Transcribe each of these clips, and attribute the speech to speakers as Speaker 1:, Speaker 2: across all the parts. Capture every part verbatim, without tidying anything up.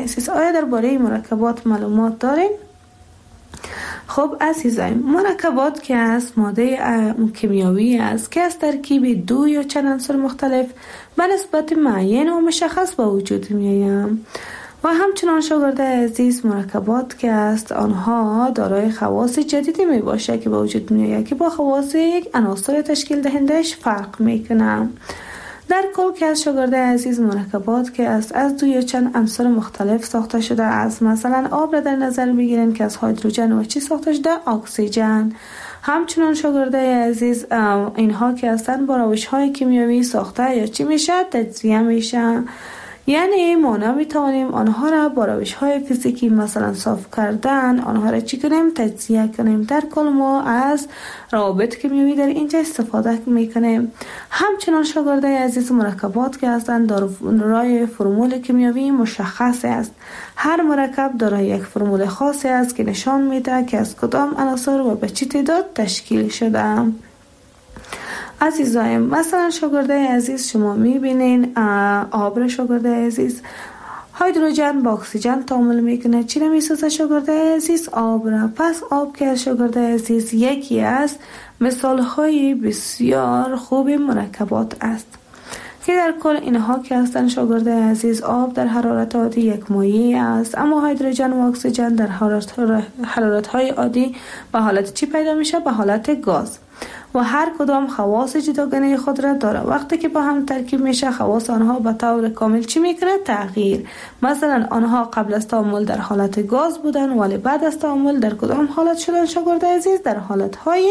Speaker 1: عزیز، آیا درباره مرکبات معلومات دارین؟ خب عزیزان، مرکبات که از ماده کیمیایی است که از ترکیب دو یا چند عنصر مختلف به نسبت معین و مشخص به وجود می‌آیند. و همچنان شاگرد عزیز، مرکبات که است آنها دارای خواص جدیدی می باشه که به وجود می آید که با خواص یک عناصر تشکیل دهندش فرق می کنه. در کل که از شاگرد عزیز، مرکبات که است از دو یا چند عنصر مختلف ساخته شده است. مثلا آب را در نظر بگیرین که از هیدروژن و چی ساخته شده؟ اکسیژن. همچنان شاگرد عزیز، اینها که هستن با روش های کیمیایی ساخته یا چی میشه؟ تجزیه میشه. یعنی ما نمیتوانیم آنها را با روش های فیزیکی مثلا صاف کردن آنها را چی کنیم؟ تجزیه کنیم. در کل ما از روابط کیمیایی در اینجا استفاده میکنیم. همچنان شاگرد عزیز، مرکبات که هستند دارای فرمول کیمیایی مشخص است. هر مرکب دارای یک فرمول خاصی است که نشان میده که از کدام عناصر و به چه تعداد تشکیل شده. عزیزایم، مثلا شاگرده عزیز، شما میبینین آب را شاگرده عزیز، هیدروژن با اکسیژن تعامل میکنه. چی را میسازه شاگرده عزیز؟ آب را. پس آب که شاگرده عزیز یکی از مثال های بسیار خوب مرکبات است که در کل اینها که هستن شاگرده عزیز، آب در حرارت عادی یک مایع است، اما هیدروژن و اکسیژن در حرارت های عادی به حالت چی پیدا میشه؟ به حالت گاز. و هر کدام خواص جداگانه خود را داره. وقتی که با هم ترکیب میشه، خواص آنها به طور کامل چی میکنه؟ تغییر. مثلا آنها قبل از تعامل در حالت گاز بودن، ولی بعد از تعامل در کدام حالت شدن شاگرد عزیز؟ در حالت های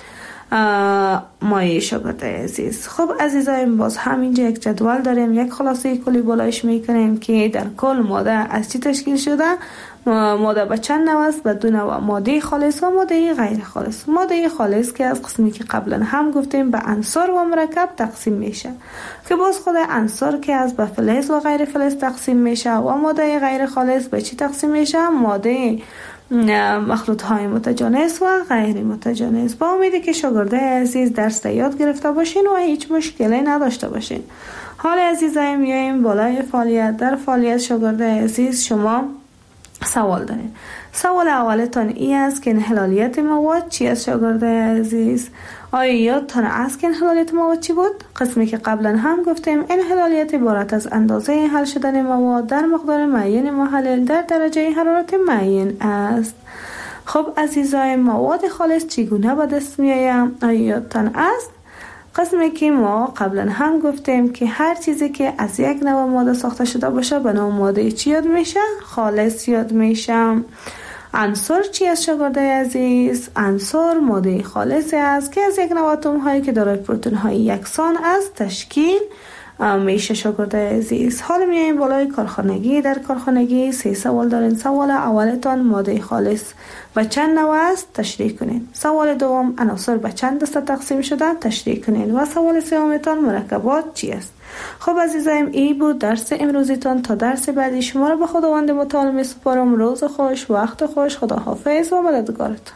Speaker 1: مایع شاگرد عزیز. خب عزیزایم، باز همینجا یک جدول داریم، یک خلاصه کلی بالایش میکنیم که در کل ماده از چی تشکیل شده؟ ماده به چند نوع است؟ به دو نوع، ماده خالص و ماده غیر خالص. ماده خالص که از قسمی که قبلا هم گفتیم به عنصر و مرکب تقسیم میشه که باز خود عنصر که از به فلز و غیر فلز تقسیم میشه و ماده غیر خالص به چی تقسیم میشه؟ ماده مخلوط های متجانس و غیر متجانس. با امیدی که شاگرده عزیز درس یاد گرفته باشین و هیچ مشکلی نداشته باشین. حال عزیزایم، میایم بالای فعالیت. در فعالیت شاگرده عزیز شما سوال دارین. سوال اولتان ای است که انحلالیت مواد چی است شاگرده عزیز؟ آیا یادتان است که انحلالیت مواد چی بود؟ قسمی که قبلا هم گفتیم انحلالیت عبارت از اندازه حل شدن مواد در مقدار معین محلل در درجه حرارت معین است. خب عزیزای، مواد خالص چگونه به دست می آید؟ آیا یادتان است؟ قسمی که ما قبلا هم گفتیم که هر چیزی که از یک نوع ماده ساخته شده باشه به نام ماده چی یاد میشه؟ خالص یاد میشه. عنصر چی است شاگرده عزیز؟ عنصر ماده خالصی است که از یک نوع اتم هایی که دارای پروتون های یکسان است تشکیل میشه شاگرده عزیز. حالا میایم بالای کارخانگی. در کارخانگی سه سوال دارین. سوال اولتان ماده خالص و چند نوع است؟ تشریح کنین. سوال دوم عناصر به چند دسته تقسیم شده؟ تشریح کنین. و سوال سومتان مرکبات چی است؟ خب عزیزایم، این بود درس امروزیتان. تا درس بعدی شما را به خداوند متعال می سپارم. روز خوش، وقت خوش، خدا حافظ و مددگارتان.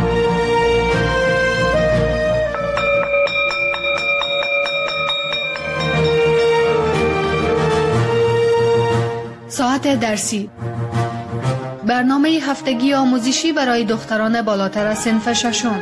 Speaker 2: ساعت درسی، برنامه هفتگی آموزشی برای دختران بالاتر از صنف ششم.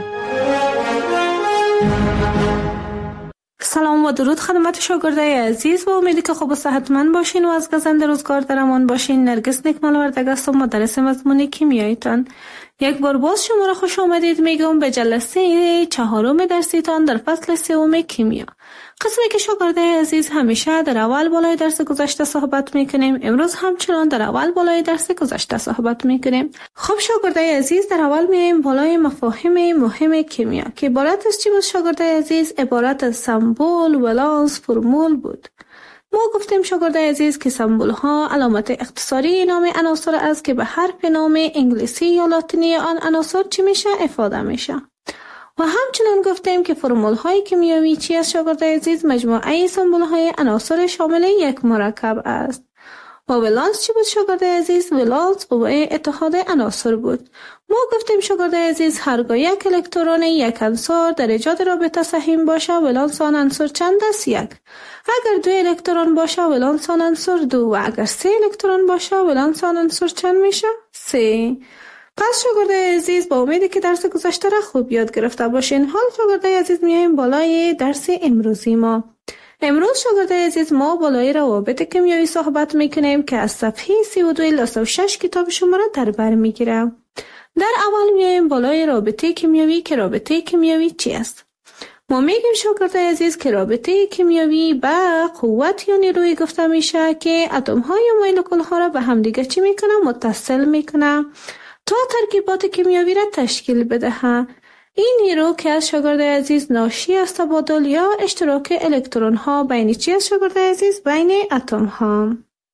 Speaker 1: سلام و درود خدمت شاگردای عزیز. با امیدی که خوب و صحتمند باشین و از گزند روزگار در امان باشین. نرگس نکملوردگ هستم، مدرس مضمون کیمیایتان. یک بار باز شما را خوش آمدید میگم به جلسه چهارم درسیتان در فصل سوم کیمیا. قسمی که شاگردای عزیز همیشه در اول بالای درس گذشته صحبت میکنیم، امروز همچنان در اول بالای درس گذشته صحبت میکنیم. خب شاگردای عزیز، در اول میایم بالای مفاهیم مهم کیمیا که عبارت از چی بود شاگردای عزیز؟ عبارت از سمبل، ولانس، فرمول بود. ما گفتیم شاگردای عزیز که سمبل ها علامت اختصاری نام عناصر است که به حرف نام انگلیسی یا لاتینی آن عناصر چی میشه؟ افاده میشه. و همچنین گفتیم که فرمول های کیمیایی چی است شاگردای عزیز؟ مجموعه سمبل های عناصر شامل یک مرکب است. و ولانس چی بود شاگرد عزیز؟ ولانس قوه اتحاد عناصر بود. ما گفتیم شاگرد عزیز هرگاه یک الکترون یک عنصر در ایجاد رابطه سهیم باشه ولانس آن عنصر چند است؟ یک. اگر دو الکترون باشه ولانس آن عنصر دو و اگر سه الکترون باشه ولانس آن عنصر چند میشه؟ سه. پس شاگرد عزیز با امیدی که درس گذشته را خوب یاد گرفته باشین. حال شاگرد عزیز میایم بالای درس امروزی ما. امروز شاگرد عزیز ما بالای روابط کیمیایی صحبت میکنیم که از صفحه سی و دو الی سی و شش کتاب شما را در بر میگیره. در اول میایم بالای رابطه کیمیایی که رابطه کیمیایی چی است؟ ما میگیم شاگرد عزیز که رابطه کیمیایی به قوت یا نیروی گفته میشه که اتم های و مولکول ها را به هم دیگه چی میکنه؟ متصل میکنه تا ترکیبات کیمیایی را تشکیل بده. این نیرو که از شاگرد عزیز ناشی از تبادل یا اشتراک الکترون ها بین چی است شاگرد عزیز؟ بین اتم ها.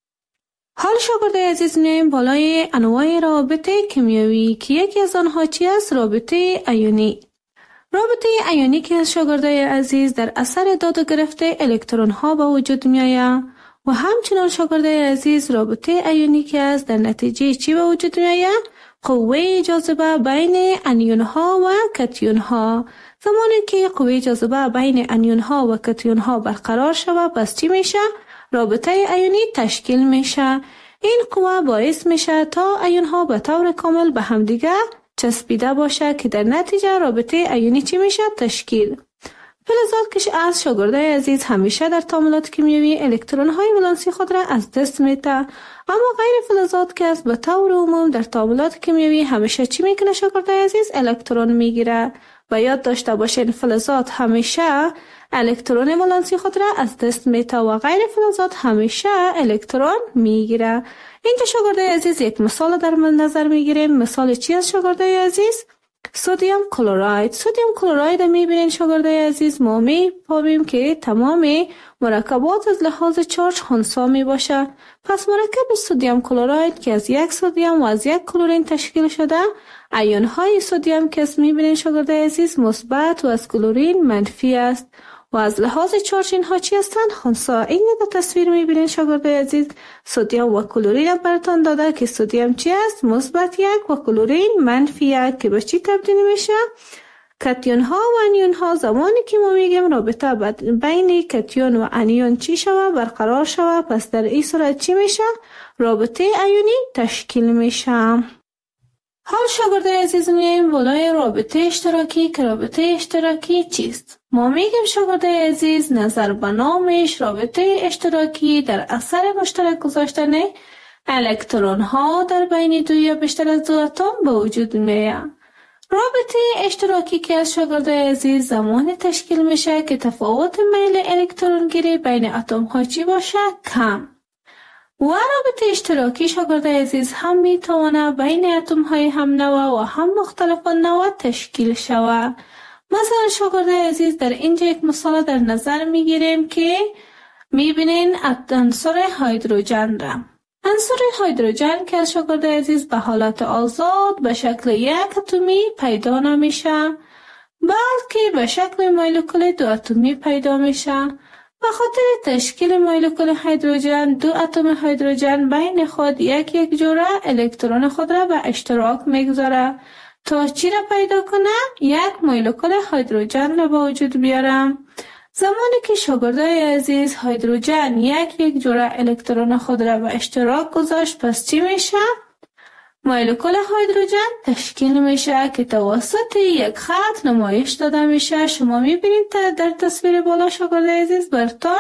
Speaker 1: حال شاگرد عزیز میایم بالای انواع روابط کیمیایی که یکی از آنها چی است؟ رابطه ایونی. رابطه ایونی که از شاگرد عزیز در اثر داد و گرفته الکترون ها به وجود میآید و همچنان شاگرد عزیز رابطه ایونی که از در نتیجه چی به وجود میآید؟ قوه جاذبه بین انیون ها و کتیون ها. زمانی که قوه جاذبه بین انیون ها و کتیون ها برقرار شود پس چی میشه؟ رابطه ایونی تشکیل میشه. این قوه باعث میشه تا ایون ها به طور کامل به هم دیگه چسبیده باشه که در نتیجه رابطه ایونی چی میشه؟ تشکیل. فلزات که از شاگرد عزیز همیشه در تعاملات کیمیایی الکترون های ولانسی خود را از دست میده، اما غیر فلزات که از به طور عموم در تعاملات کیمیایی همیشه چی میکنه شاگرد عزیز؟ الکترون میگیره. و یاد داشته باشین فلزات همیشه الکترون ولانسی خود را از دست میده و غیر فلزات همیشه الکترون میگیره. اینجا شاگرد عزیز یک مثال در نظر میگیریم. مثال چی است شاگرد عزیز؟ سدیم کلراید. سدیم کلراید میبینین شاگرد عزیز ما می‌فهمیم که تمام مرکبات از لحاظ چارج خنثی می باشه. پس مرکب سدیم کلراید که از یک سدیم و از یک کلورین تشکیل شده، ایون های سدیم که از میبینین شاگرد عزیز مثبت و از کلورین منفی است و از لحاظ چارج اینها چی هستند؟ خنثی. این در تصویر میبینین شاگرد عزیز سدیم و کلورین براتون داده که سدیم چی است؟ مثبت یک و کلورین منفی یک که به چی تبدیل میشه؟ کتیون ها و انیون ها. زمانی که ما میگیم رابطه بین کتیون و انیون چی شوه؟ برقرار شوه، پس در این صورت چی میشه؟ رابطه ایونی تشکیل میشه. حال شاگرد عزیز میایم بالای رابطه اشتراکی که رابطه اشتراکی چیست؟ ما میگیم شاگرد عزیز نظر به نامش رابطه اشتراکی در اثر مشترک گذاشتن الکترون ها در بین دو یا بیشتر از دو اتم به وجود میاد. رابطه اشتراکی که از شاگرد عزیز زمان تشکیل میشه که تفاوت میل الکترون گیری بین اتم ها چی باشه؟ کم. و رابطه اشتراکی شاگرد عزیز هم میتونه بین اتم های هم نوع و هم مختلف نوع تشکیل شود. مثلا شاگرد عزیز در اینجا یک مثال در نظر میگیریم که میبینین عنصر هیدروژن را. عنصر هیدروژن که از شاگرد عزیز به حالت آزاد به شکل یک اتمی پیدا نمیشه، بلکه به شکل مولکول دو اتمی پیدا میشه. به خاطر تشکیل مولکول هیدروژن، دو اتم هیدروژن بین خود یک یک جوره الکترون خود را به اشتراک میگذاره تا چی را پیدا کنه؟ یک مولکول هیدروژن را به وجود بیاره. زمانی که شاگردای عزیز هیدروژن یک یک جوره الکترون خود را به اشتراک گذاشت پس چی میشه؟ مولکول هیدروژن تشکیل میشه که توسط یک خط نمایش داده میشه. شما میبینید در تصویر بالا شاگرد عزیز برتون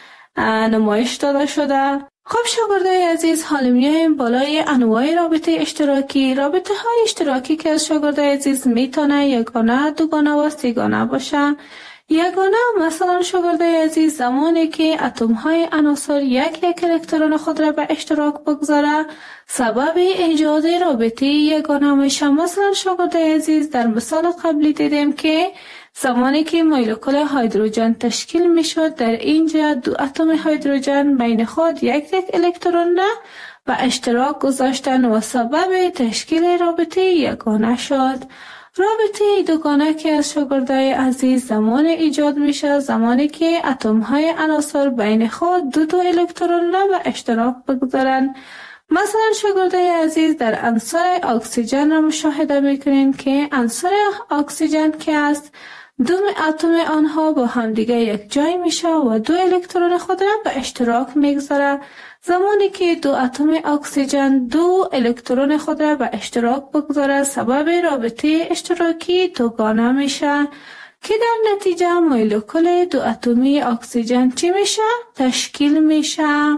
Speaker 1: نمایش داده شده. خب شاگردای عزیز حالا میایم بالای انواع رابطه اشتراکی. رابطه های اشتراکی که از شاگردای عزیز میتونه یگانه، دوگانه و سیگانه باشه. یگانه مثلا شاگردای عزیز زمانی که اتم های عناصر یک یک الکترون خود را به اشتراک بگذاره سبب ایجاد رابطه یگانه میشه. مثلا شاگردای عزیز در مثال قبلی دیدیم که زمانی که مولکول هیدروژن تشکیل میشد در اینجا دو اتم هیدروژن بین خود یک یک الکترون را به اشتراک گذاشتن و سبب تشکیل رابطه یگانه شد. رابطه دوگانه که از شاگردای عزیز زمان ایجاد میشه زمانی که اتم های عناصر بین خود دو تا الکترون را به اشتراک بگذارند. مثلا شاگردای عزیز در عنصر اکسیژن را مشاهده میکنین که عنصر اکسیژن که است دو اتم آنها با همدیگه یک جای میشه و دو الکترون خود را به اشتراک میگذاره. زمانی که دو اتم اکسیژن دو الکترون خود را به اشتراک بگذاره سبب رابطه اشتراکی دوگانه میشه که در نتیجه مولکول دو اتمی اکسیژن چی میشه؟ تشکیل میشه.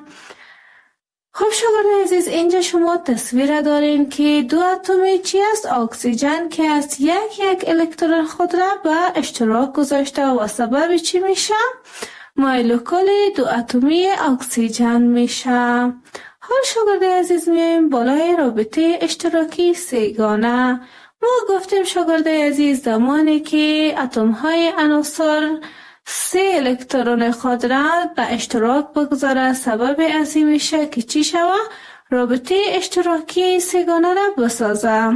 Speaker 1: خب شاگرد عزیز اینجا شما تصویر دارین که دو اتم چی است؟ اکسیژن که است یک یک الکترون خود را به اشتراک گذاشته و سبب چی میشه؟ مولکول دو اتمی اکسیژن میشه. حال شاگرد عزیز میایم بالای رابطه اشتراکی سه‌گانه. ما گفتیم شاگرد عزیز زمانی که اتم های عناصر سه الکترون خود را به اشتراک بگذاره سبب ازی میشه که چی شوه؟ رابطه اشتراکی سه‌گانه را بسازه.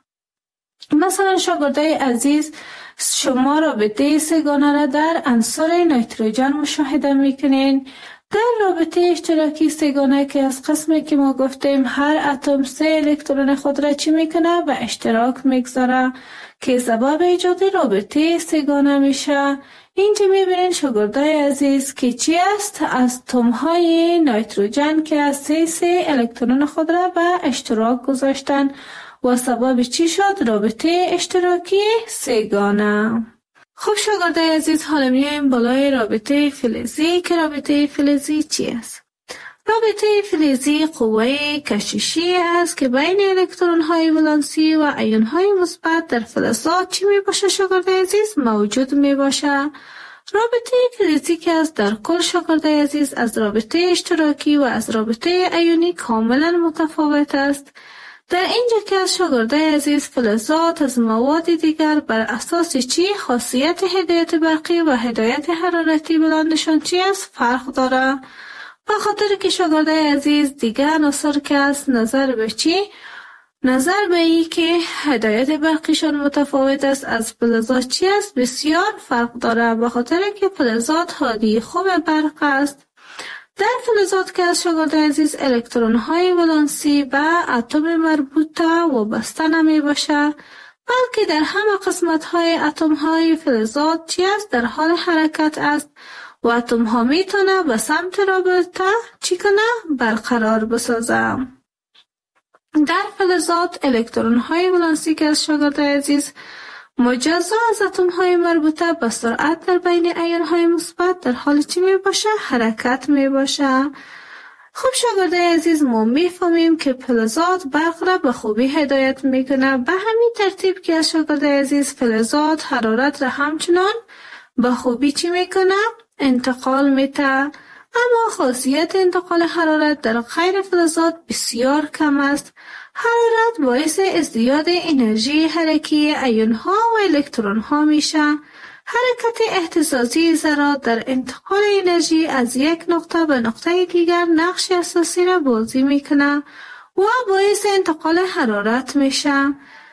Speaker 1: مثلا شاگردای عزیز شما رابطه سه‌گانه را در عنصر نیتروژن مشاهده میکنین. در رابطه اشتراکی سه‌گانه که از قسمی که ما گفتیم هر اتم سه الکترون خود را چی میکنه؟ به اشتراک میگذاره که سبب ایجاد رابطه سه‌گانه میشه. اینجا میبینین شاگردای عزیز که چی است؟ از اتم های نیتروژن که از سه سه الکترون خود را به اشتراک گذاشتن و سبب چی شد؟ رابطه اشتراکی سه‌گانه. خب شاگردای عزیز حالا میایم بالای رابطه فلزی که رابطه فلزی چی است؟ رابطه فلزی قوه کششی است که بین الکترون های ولانسی و ایون های مثبت در فلزات چی می باشه شاگردای عزیز؟ موجود می باشه. رابطه فلزی که است در کل شاگردای عزیز از رابطه اشتراکی و از رابطه ایونی کاملا متفاوت است. در اینجا که از شاگردای عزیز فلزات از مواد دیگر بر اساس چی؟ خاصیت هدایت برقی و هدایت حرارتی بلندشان چی است؟ فرق داره. به خاطر که شاگردای عزیز دیگر عناصر که است نظر به چی؟ نظر به ای که هدایت برقیشان متفاوت است از فلزات چی است؟ بسیار فرق داره. به خاطر که فلزات هادی خوب برق است. در فلزات که از شاگردای عزیز الکترون های ولانسی به اتم مربوطه وابسته نمی باشه بلکه در همه قسمت های اتم های فلزات چی است؟ در حال حرکت است و اتم ها میتونه به سمت رابطه چی کنه؟ برقرار بسازه. در فلزات الکترون های ولانسی که از شاگردای عزیز مجزا از اتم های مربوطه به سرعت در بین ایون های مثبت در حال چی می باشه؟ حرکت می باشه. خب شاگردای عزیز ما میفهمیم که فلزات برق را به خوبی هدایت میکنه. به همین ترتیب که از شاگردای عزیز فلزات حرارت را همچنان به خوبی چی میکنه؟ انتقال میده. اما خاصیت انتقال حرارت در غیر فلزات بسیار کم است. حرارت باعث ازدیاد انرژی حرکی ایون ها و الکترون ها میشه. حرکت اهتزازی ذرات در انتقال انرژی از یک نقطه به نقطه دیگر نقش اساسی را بازی میکنه و باعث انتقال حرارت میشه.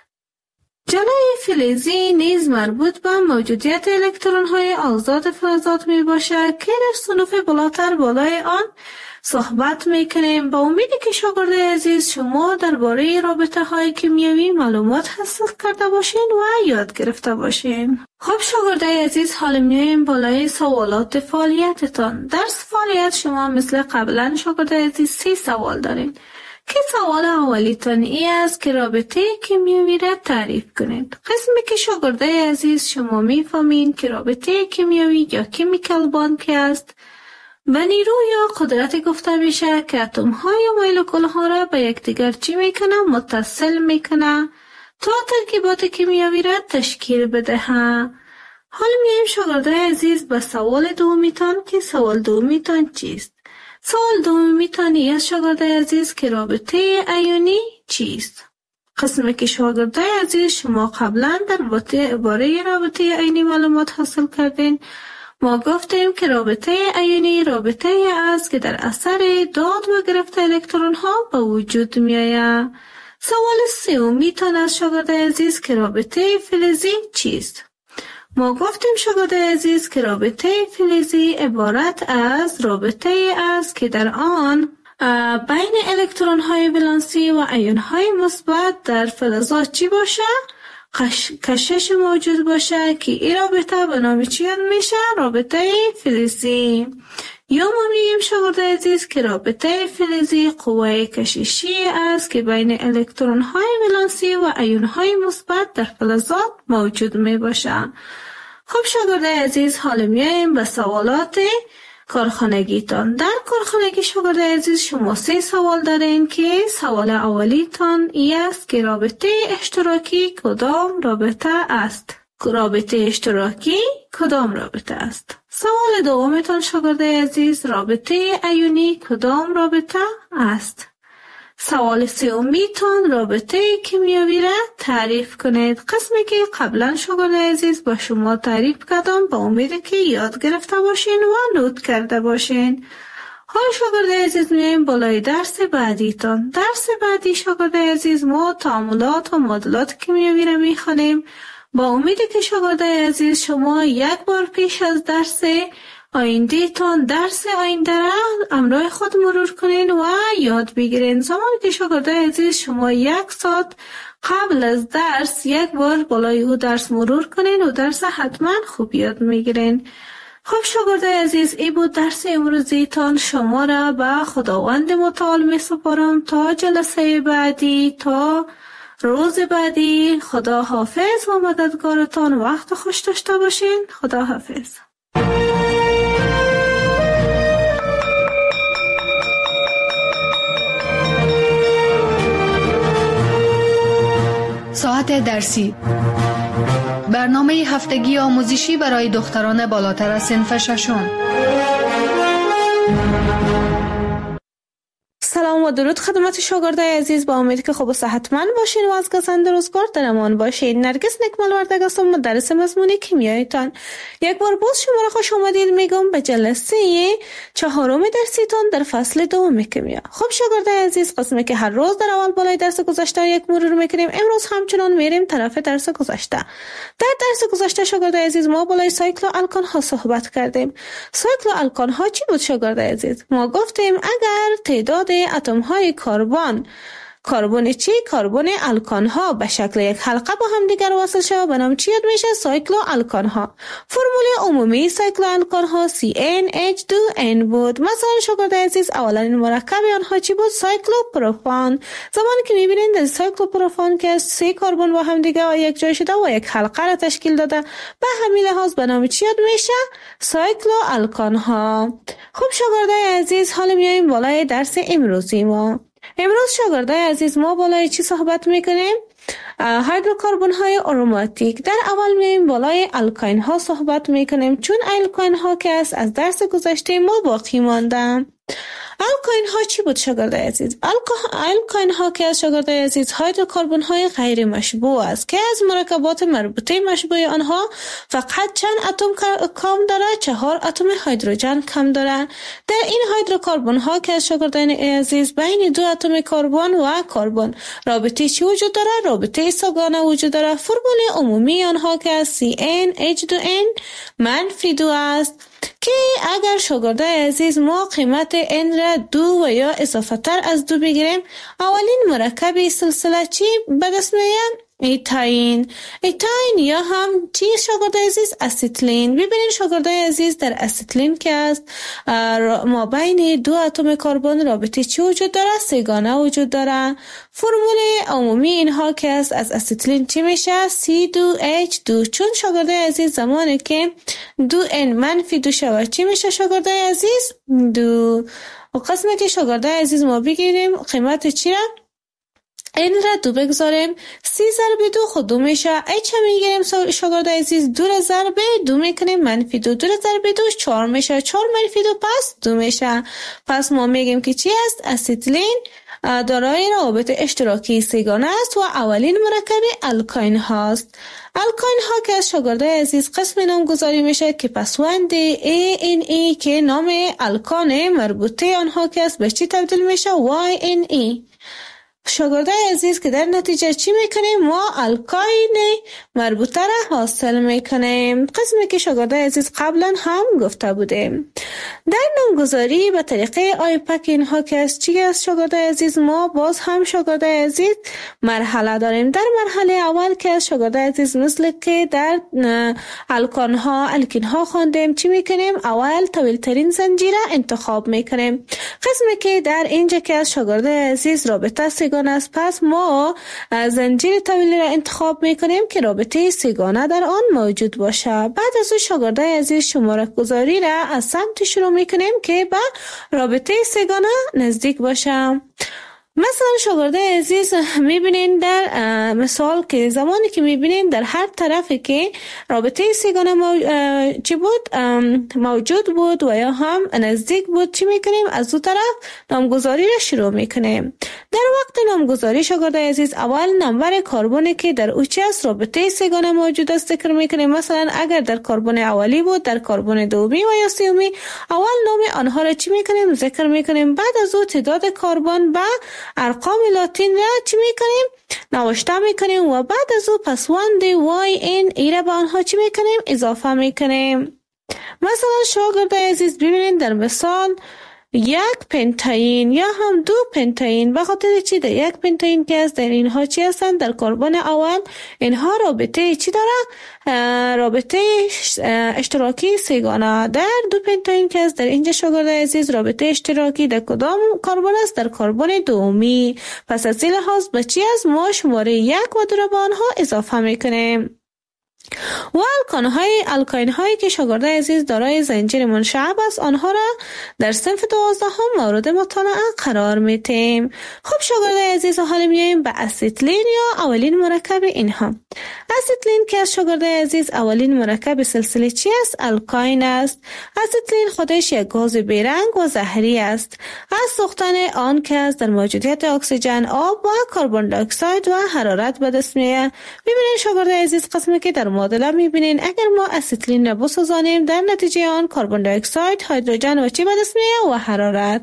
Speaker 1: جلای فلزی نیز مربوط به موجودیت الکترون های آزاد فلزات می باشه که در صنوف بالاتر بالای آن صحبت میکنیم. با امیدی که شاگردای عزیز شما درباره رابطه های کیمیایی معلومات حاصل کرده باشین و یاد گرفته باشین. خب شاگردای عزیز حالا میایم بالای سوالات فعالیتتان. در فعالیت شما مثل قبلا شاگردای عزیز سی سوال دارین که سوال اولیتان ای است که رابطه کیمیایی را تعریف کنید. قسمی که شاگردای عزیز شما میفهمین که رابطه کیمیایی یا کیمیکال باند است به نیرو یا قدرت گفته میشه که اتم های و مولکول ها را به یکدیگر چی میکنه؟ متصل میکنه تا ترکیبات کیمیایی را تشکیل بده. حال میایم شاگردای عزیز به سوال دومیتان که سوال دومیتان چیست؟ سوال دومیتان ای از شاگردای عزیز که رابطه ایونی چیست؟ قسمی که شاگردای عزیز شما قبلا در باره رابطه ایونی معلومات حاصل کردین. ما گفتیم که رابطه ایونی رابطه است که در اثر داد و گرفت الکترون ها به وجود می آید. سوال سومی تان از شاگرد عزیز که رابطه فلزی چیست؟ ما گفتیم شاگرد عزیز که رابطه فلزی عبارت از رابطه است که در آن بین الکترون های ولانسی و ایون های مثبت در فلزات چی باشه؟ کشش موجود باشه که این رابطه به نام چی یاد میشه؟ رابطه فلزی. یا ما میگیم شاگرد عزیز که رابطه فلزی قوه کششی است که بین الکترون های ولانسی و ایون های مثبت در فلزات موجود می باشه. خب شاگرد عزیز، حالا میایم به سوالات کارخانگیتان. در کارخانگی شاگرد عزیز شما سه سوال دارین که سوال اولیتان ای است که رابطه اشتراکی کدام رابطه است؟ رابطه اشتراکی کدام رابطه است؟ سوال دومتان شاگرد عزیز، رابطه ایونی کدام رابطه است؟ سوال سومیتان رابطه کیمیایی را تعریف کنید. قسمی که قبلا شاگرد عزیز با شما تعریف کردم، با امید که یاد گرفته باشین و نوت کرده باشین. حال شاگرد عزیز میایم بالای درس بعدیتان. درس بعدی شاگرد عزیز ما تعاملات و معادلات کیمیایی را میخوانیم. با امید که شاگرد عزیز شما یک بار پیش از درس آینده تان درس آینده را همراه خود مرور کنین و یاد بگیرین. زمانی که شاگرد عزیز شما یک ساعت قبل از درس یک بار بالای او درس مرور کنین و درس حتما خوب یاد میگیرین. خب شاگرد عزیز، ای بود درس امروزی تان. شما را به خداوند متعال می سپارم تا جلسه بعدی، تا روز بعدی. خدا حافظ و مددگارتان. وقت خوش داشته باشین. خدا حافظ.
Speaker 2: ساعت درسی، برنامه هفتگی آموزشی برای دختران بالاتر از صنف ششم.
Speaker 1: سلام و درود خدمت شاگرد عزیز. با امید که خوب و صحتمند باشین و از گزند روزگار در امان باشین. نرگس نکمل وردگ هستم، مدرس مضمون کیمیایتان. یک بار باز شما را خوش آمدید میگم به جلسه چهارم درسیتان در فصل دوم کیمیا. خب شاگرد عزیز، قسمی که هر روز در اول بالای درس گذشته یک مرور میکنیم، امروز همچنان میریم طرف درس گذشته. در درس گذشته شاگرد عزیز ما بالای سایکل و الکان ها صحبت کردیم. سایکل و الکان ها چی بود شاگرد عزیز؟ ما گفتیم اگر تعداد اتم های کربن کربن چی؟ کربن الکان ها به شکل یک حلقه با هم دیگر وصل شود به نام چی یاد میشه؟ سایکلو الکان ها. فرمول عمومی سایکلو الکان ها سی ان اچ دو ان بود. مثلا شاگرد عزیز اولین مرکب آنها چی بود؟ سایکلو پروپان. زمانی که میبینید در سایکلو پروپان که سه کربن با هم دیگر یک جای شده و یک حلقه را تشکیل داده، به همین لحاظ به نام چی یاد میشه؟ سایکلو الکان ها. خب شاگرد عزیز، حالا میایم بالای درس امروزی ما. امروز شاگردای عزیز ما بالای چی صحبت میکنیم؟ هیدروکربن های آروماتیک. در اول میایم بالای الکاین ها صحبت میکنیم، چون الکاین ها که است از درس گذشته ما باقی مانده. الکاین ها چی بود شاگرد عزیز؟ الکاین ها که از شاگرد عزیز هیدروکربن های غیر مشبوع است که از مرکبات مربوطه مشبوع آنها فقط چند اتم کم داره؟ چهار اتم هیدروژن کم داره. در این هیدروکربن ها که از شاگردان عزیز بین دو اتم کربن و کربن رابطه چی وجود داره؟ رابطه سه‌گانه وجود داره. فرمول عمومی آنها که از سی ان اچ دو ان منفی دو است که اگر شاگرده عزیز ما قیمت n را دو و یا اضافه تر از دو بگیریم، اولین مرکب سلسله چی به دست میاد؟ ایتاین. ایتاین یا هم چی شاگرده عزیز؟ اسیتلین. ببینید شاگرده عزیز در اسیتلین که است ما بین دو اتم کربن رابطه چی وجود داره؟ سه‌گانه وجود داره. فرمول عمومی اینها که است از اسیتلین چی میشه؟ سی دو اچ دو. چون شاگرده عزیز زمانی که دو ان منفی دو شود چی میشه شاگرده عزیز؟ دو. و قسمه که شاگرده عزیز ما بگیریم قیمت چی را؟ این را دو بگذاریم، سی ضرب دو خود دو میشه. ایچ هم میگیریم شاگرد عزیز دو را ضرب دو میکنیم منفی دو، دو را ضرب دو چهار میشه، چهار منفی دو پس دو میشه. پس ما میگیم که چی است؟ اسیتلین دارای روابط اشتراکی سه‌گانه است و اولین مرکب الکاین هاست. الکاین ها که از شاگرده عزیز قسم نامگذاری میشه که پسوند ای ان ای که نام الکان مربوطه آنها که است به چی تبدیل میشه؟ وای ان ای. شاگرده عزیز که در نتیجه چی میکنیم؟ ما الکاین مربوطه را حاصل میکنیم. قسمی که شاگرده عزیز قبلا هم گفته بودیم. در نامگذاری به طریقه آیپک اینها که از چی است شاگرده عزیز؟ ما باز هم شاگرده عزیز مرحله داریم. در مرحله اول که از شاگرده عزیز مثل که در الکان ها الکین ها خواندیم چی میکنیم؟ اول طویل ترین زنجیره انتخاب میکنیم. قسمی که در اینجا که از شاگرده عزیز رابطه سگانه است، پس ما زنجیر طویل را انتخاب میکنیم که رابطه سگانه در آن موجود باشه. بعد از او شاگرده عزیز شماره گذاری را از سمت شروع میکنیم که به رابطه سگانه نزدیک باشه. مثلا شاگرده عزیز میبینین در مثال که زمانی که میبینین در هر طرفی که رابطه سگانه مو... چی بود موجود بود و یا هم نزدیک بود چی میکنیم؟ از دو طرف نامگذاری را شروع میکنیم. در وقت نامگذاری شاگرده عزیز اول نمبر کربنی که در او چی است رابطه سگانه موجود است ذکر میکنیم. مثلا اگر در کربن اولی بود در کربن دومی و یا سومی اول نام آنها را چی میکنیم؟ ذکر میکنیم. بعد از او تعداد کربن با ارقام لاتین را چی میکنیم؟ نوشته میکنیم و بعد از او پسوند وای این ایره به آنها چی میکنیم؟ اضافه میکنیم. مثلا شاگرده عزیز ببینید در مثال یک پنتاین یا هم دو پنتاین، به خاطر چی در یک پنتاین که است در اینها چی هستند؟ در کربن اول اینها رابطه چی داره؟ رابطه اشتراکی سگانه. در دو پنتاین که است در اینجا شاگرده عزیز رابطه اشتراکی در کدام کربن است؟ در کربن دومی. پس از این لحاظ به چی است؟ ما شماره یک و دو را به آنها اضافه میکنیم. و الکان های الکاین هایی که شاگرده عزیز دارای زنجیر منشعب است آنها را در صنف دوازده هم مورد مطالعه قرار میتیم. خب شاگرده عزیز حالا میایم به اسیتلین یا اولین مرکب اینها. اسیتلین که از شاگرده عزیز اولین مرکب سلسله چی است؟ الکاین است. اسیتلین خودش یک گاز بیرنگ و زهری است. از سوختن آن که از در موجودیت اکسیژن، آب و کربن دی اکساید و حرارت به دست میآید. ببینید شاگرده عزیز قسمی که در معادله میبینین اگر ما اسیتلین را بسوزانیم در نتیجه آن کربن دی اکساید، هیدروژن و چی به دست میآید؟ و حرارت.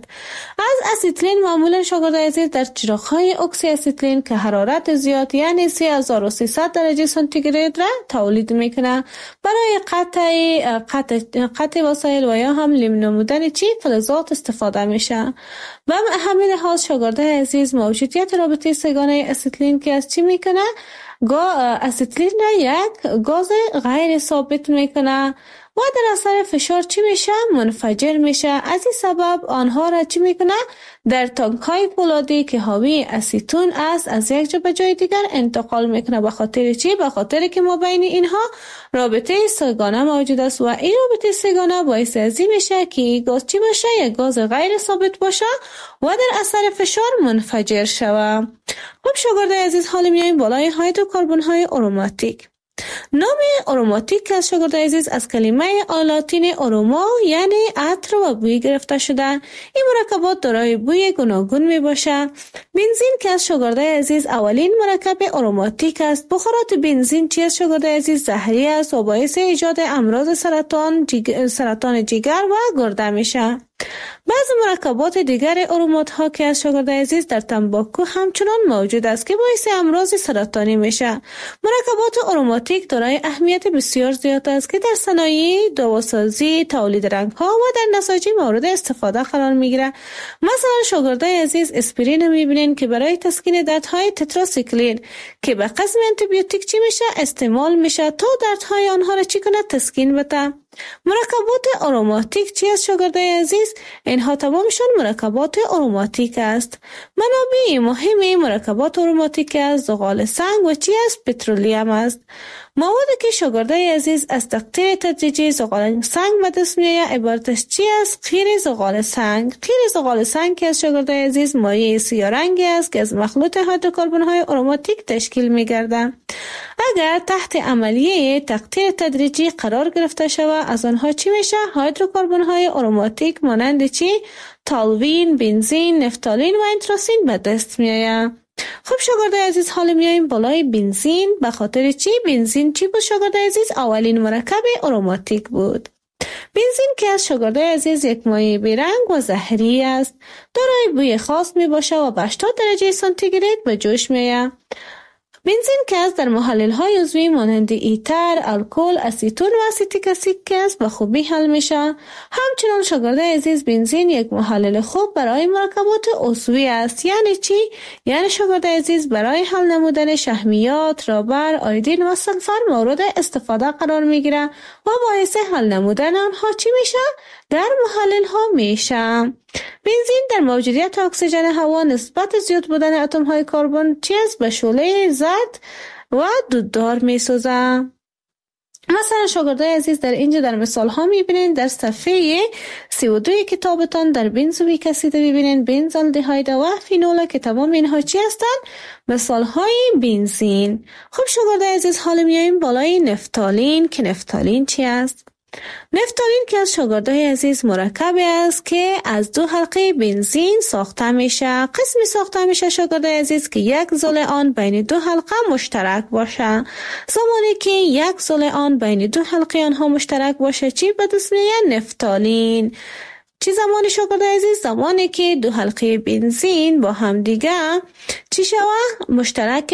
Speaker 1: از اسیتلین معمولا شاگرده عزیز در چراغ‌های اکسی اسیتلین که حرارت زیاد یعنی سه هزار و سیصد درجه سانتیگراد را تولید میکنه برای قطع قطع قطع وسایل و یا هم لم نمودن چی فلزات استفاده میشه. و همین لحاظ شاگرده عزیز موجودیت رابطه سگانه اسیتلین که از چی میکنه؟ گا اسیتلین را یک گاز غیر ثابت میکنه و در اثر فشار چی میشه؟ منفجر میشه. از این سبب آنها را چی میکنه؟ در تانک های پولادی که حاوی اسیتون است از یک جا به جای دیگر انتقال میکنه. به خاطر چی؟ به خاطر که ما بین اینها رابطه سگانه موجود است و این رابطه سگانه باعث از این میشه که گاز چی باشه؟ یک گاز غیر ثابت باشه و در اثر فشار منفجر شود. خب شاگرده عزیز حالا میایم بالای هیدروکربن های آروماتیک. نام آروماتیک که از شاگرده عزیز از کلمه لاتین آروما یعنی عطر و بوی گرفته شده. این مرکبات دارای بوی گوناگون می باشه. بنزین که از شاگرده عزیز اولین مرکب آروماتیک است. بخارات بنزین چی از شاگرده عزیز زهری است و باعث ایجاد امراض سرطان جیگ... سرطان جگر و گرده میشه. بعض مرکبات دیگر آرومات ها که از شاگرده عزیز در تنباکو همچنان موجود است که باعث امراض سرطانی میشه. مرکبات آروماتیک دارای اهمیت بسیار زیاد است که در صنایع دواسازی، تولید رنگ ها و در نساجی مورد استفاده قرار میگیره. مثلا شاگرده عزیز اسپرین میبینین که برای تسکین دردهای تتراسیکلین که به قسم آنتی بیوتیک چی میشه استعمال میشه تا دردهای آنها را چی کنه؟ تسکین بده. مرکبات آروماتیک چی است شاگرده عزیز؟ اینها تمامشون مرکبات آروماتیک است. منابع مهم مرکبات آروماتیک است زغال سنگ و چی است؟ پترولیم است. موادی که شاگرده عزیز از تقطیر تدریجی زغال سنگ به دست میآید عبارت از چی است؟ قیر زغال سنگ. قیر زغال سنگ که از شاگرده عزیز مایع سیاه رنگی است که از مخلوط هیدروکربن های آروماتیک تشکیل میگردد. اگر تحت عملیه تقطیر تدریجی قرار گرفته شود از آنها چی میشه؟ هیدروکربن های آروماتیک مانند چی؟ تالوین، بنزین، نفتالین و انتراسین به دست میآید. خب شاگرده عزیز حالا میایم بالای بنزین. به خاطر چی؟ بنزین چی بود شاگرده عزیز؟ اولین مرکب آروماتیک بود. بنزین که از شاگردای عزیز یک مایع بیرنگ و زهری است. دارای بوی خاص می باشه و به هشتاد درجه سانتیگراد به جوش میآید. بنزین که از در محلل های عضوی مانند ایتر، الکل، اسیتون و اسیتیک اسید که است به خوبی حل میشه. همچنان شاگردای عزیز بنزین یک محلل خوب برای مرکبات عضوی است. یعنی چی؟ یعنی شاگردای عزیز برای حل نمودن شحمیات، رابر، آیودین و سلفر مورد استفاده قرار میگیره و باعث حل نمودن آنها چی میشه؟ در محلل ها میشه. بنزین در موجودیت اکسیژن هوا نسبت زیاد بودن اتم های کربن چیز به شعله زرد و دوددار می سوزه. مثلا شاگردای عزیز در اینجا در مثال ها میبینین در صفحه سی و دو کتابتان در بنزویک اسید میبینین بنزالدهاید و فینول که تمام اینها چی هستند؟ مثال های بنزین. خب شاگردای عزیز حالا میاییم بالای نفتالین که نفتالین چی است؟ نفتالین که از شاگردای عزیز مرکبی است که از دو حلقه بنزین ساخته میشه. قسمی ساخته میشه شاگردای عزیز که یک زل آن بین دو حلقه مشترک باشه. زمانی که یک زل آن بین دو حلقه آنها مشترک باشه چی به دست میاد؟ نفتالین. چی زمانی شاگردای عزیز؟ زمانی که دو حلقه بنزین با هم دیگه چی شوه؟ مشترک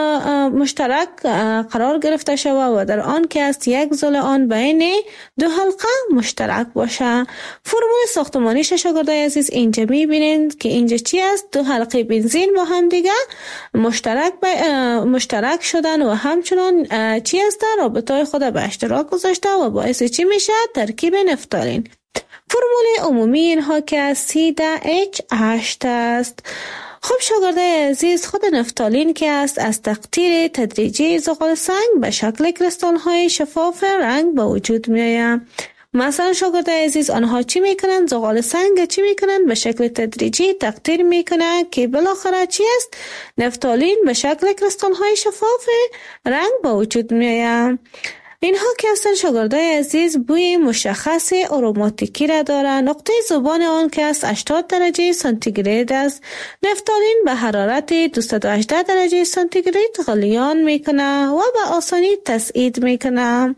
Speaker 1: مشترک قرار گرفته شوه و در آن که است یک زل آن بین دو حلقه مشترک باشه. فرمول ساختمانیش شاگردای عزیز اینجا میبینید که اینجا چی است؟ دو حلقه بنزین با هم دیگه مشترک مشترک شدن و همچنان چی است؟ رابطه خود به اشتراک گذاشته و باعث چی میشه؟ ترکیب نفتالین. فرمول عمومی اینها که سی ده اچ هشت است. خب شاگردای عزیز خود نفتالین که است از تقطیر تدریجی زغال سنگ به شکل کریستال های شفاف رنگ به وجود می آید. مثلا شاگردای عزیز آنها چی میکنن؟ زغال سنگ چی میکنن؟ به شکل تدریجی تقطیر میکنن که بالاخره چی است؟ نفتالین به شکل کریستال های شفاف رنگ به وجود می آید. اینها که هستن شاگردای عزیز بوی مشخص اروماتیکی را دارند. نقطه زبان آن که است هشتاد درجه سانتیگراد است. نفتالین به حرارت دویست و هجده درجه سانتیگراد غلیان میکنه و به آسانی تسعید میکنه.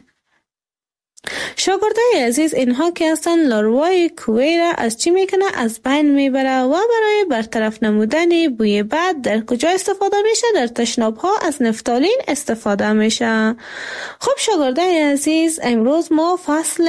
Speaker 1: شاگردای عزیز اینها که هستن لاروای کوه را از چی میکنه؟ از بین میبره و برای برطرف نمودن بوی بد در کجا استفاده میشه؟ در تشناب ها از نفتالین استفاده میشه. خب شاگردای عزیز امروز ما فصل